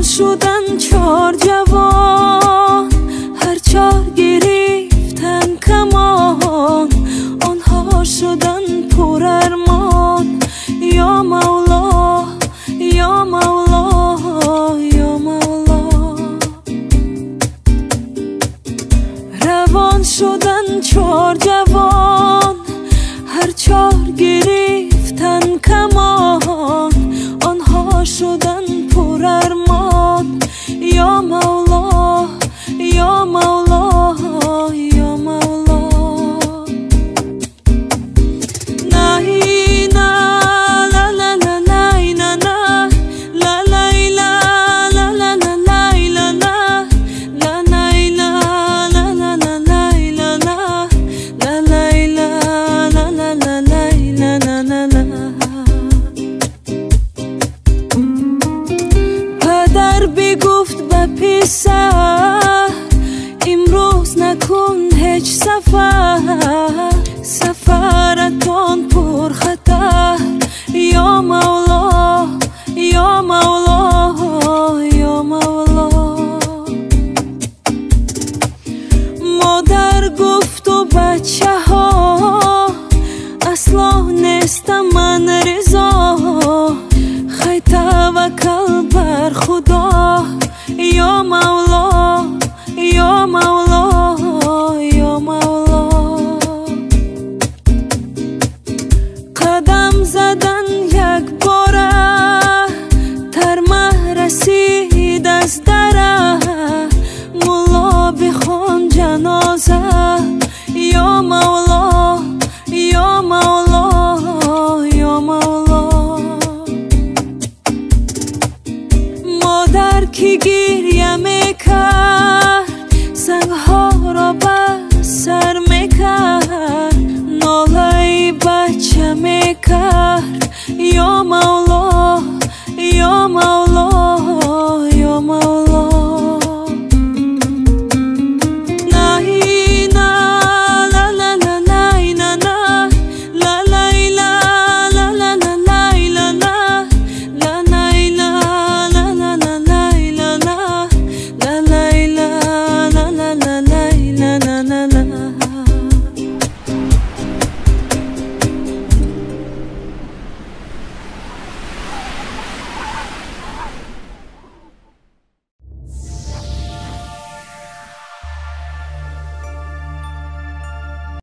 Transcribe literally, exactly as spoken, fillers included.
شدن چار جوان، هر چار گرفتن کمان، آنها شدن پر ارمان. یا مولا یا مولا یا مولا، روان شدن چار جوان، هر چار گرفتن کمان، آنها شدن پر ارمان. یا مولا یا مولا یا مولا. نای نا لا لا لا نای نا نا لا لای لا لا لا لا لای لا لا لا نای لا لا لا لا لای لا لا لا لای لا لا لا لا لای لا لا لا لا. پدر بگفت به پسر امروز نکن هیچ سفر، سفرتان پر خطر. یا مولا یا مولا یا مولا. مادر گفت و بچه ها اصلا نیستم من رضا، خی توکل بر خدا. یا مولا یا مولا یا مولا. قدم زدن یک باره ترمه رسید از دره، مولا بخوان جنازه. یا مولا یا مولا یا مولا. مادر که گریه میکرد سنگها را به سر میکرد، ناله بچه میکرد. یا مولا